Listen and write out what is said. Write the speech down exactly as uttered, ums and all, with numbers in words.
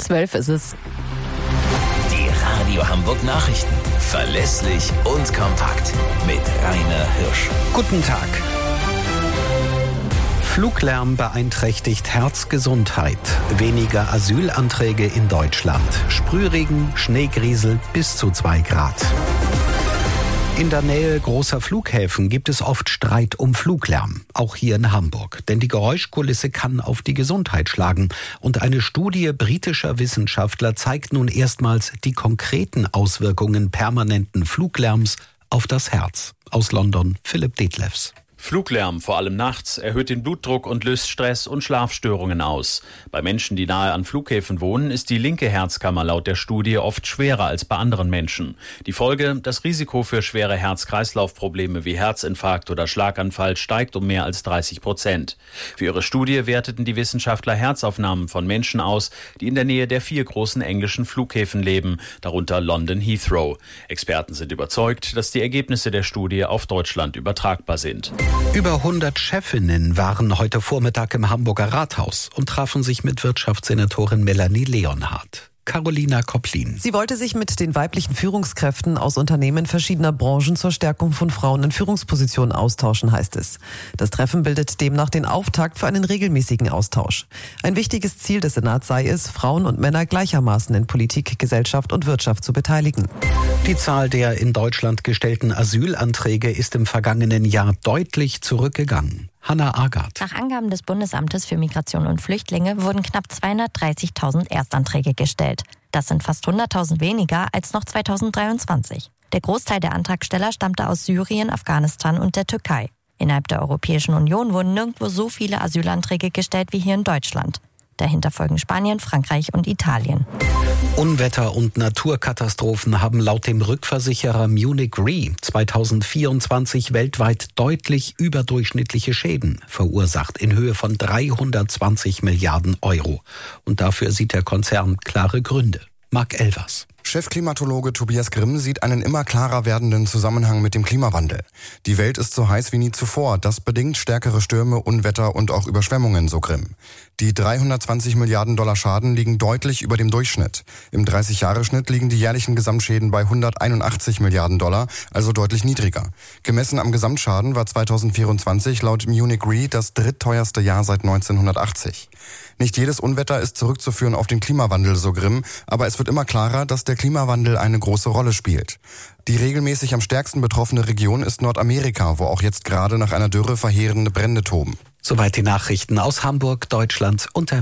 Zwölf ist es. Die Radio Hamburg Nachrichten. Verlässlich und kompakt. Mit Rainer Hirsch. Guten Tag. Fluglärm beeinträchtigt Herzgesundheit. Weniger Asylanträge in Deutschland. Sprühregen, Schneegriesel bis zu zwei Grad. In der Nähe großer Flughäfen gibt es oft Streit um Fluglärm, auch hier in Hamburg. Denn die Geräuschkulisse kann auf die Gesundheit schlagen. Und eine Studie britischer Wissenschaftler zeigt nun erstmals die konkreten Auswirkungen permanenten Fluglärms auf das Herz. Aus London, Philipp Detlefs. Fluglärm, vor allem nachts, erhöht den Blutdruck und löst Stress und Schlafstörungen aus. Bei Menschen, die nahe an Flughäfen wohnen, ist die linke Herzkammer laut der Studie oft schwerer als bei anderen Menschen. Die Folge: Das Risiko für schwere Herz-Kreislauf-Probleme wie Herzinfarkt oder Schlaganfall steigt um mehr als dreißig Prozent. Für ihre Studie werteten die Wissenschaftler Herzaufnahmen von Menschen aus, die in der Nähe der vier großen englischen Flughäfen leben, darunter London Heathrow. Experten sind überzeugt, dass die Ergebnisse der Studie auf Deutschland übertragbar sind. Über hundert Chefinnen waren heute Vormittag im Hamburger Rathaus und trafen sich mit Wirtschaftssenatorin Melanie Leonhardt. Carolina Kopplin. Sie wollte sich mit den weiblichen Führungskräften aus Unternehmen verschiedener Branchen zur Stärkung von Frauen in Führungspositionen austauschen, heißt es. Das Treffen bildet demnach den Auftakt für einen regelmäßigen Austausch. Ein wichtiges Ziel des Senats sei es, Frauen und Männer gleichermaßen in Politik, Gesellschaft und Wirtschaft zu beteiligen. Die Zahl der in Deutschland gestellten Asylanträge ist im vergangenen Jahr deutlich zurückgegangen. Hanna Agard. Nach Angaben des Bundesamtes für Migration und Flüchtlinge wurden knapp zweihundertdreißigtausend Erstanträge gestellt. Das sind fast hunderttausend weniger als noch zweitausenddreiundzwanzig. Der Großteil der Antragsteller stammte aus Syrien, Afghanistan und der Türkei. Innerhalb der Europäischen Union wurden nirgendwo so viele Asylanträge gestellt wie hier in Deutschland. Dahinter folgen Spanien, Frankreich und Italien. Unwetter und Naturkatastrophen haben laut dem Rückversicherer Munich Re zweitausendvierundzwanzig weltweit deutlich überdurchschnittliche Schäden verursacht in Höhe von dreihundertzwanzig Milliarden Euro. Und dafür sieht der Konzern klare Gründe. Marc Elvers. Chefklimatologe Tobias Grimm sieht einen immer klarer werdenden Zusammenhang mit dem Klimawandel. Die Welt ist so heiß wie nie zuvor. Das bedingt stärkere Stürme, Unwetter und auch Überschwemmungen, so Grimm. Die dreihundertzwanzig Milliarden Dollar Schaden liegen deutlich über dem Durchschnitt. Im dreißig-Jahre-Schnitt liegen die jährlichen Gesamtschäden bei hunderteinundachtzig Milliarden Dollar, also deutlich niedriger. Gemessen am Gesamtschaden war zweitausendvierundzwanzig laut Munich Re das drittteuerste Jahr seit neunzehnhundertachtzig. Nicht jedes Unwetter ist zurückzuführen auf den Klimawandel, so Grimm, aber es wird immer klarer, dass der Klimawandel eine große Rolle spielt. Die regelmäßig am stärksten betroffene Region ist Nordamerika, wo auch jetzt gerade nach einer Dürre verheerende Brände toben. Soweit die Nachrichten aus Hamburg, Deutschland und der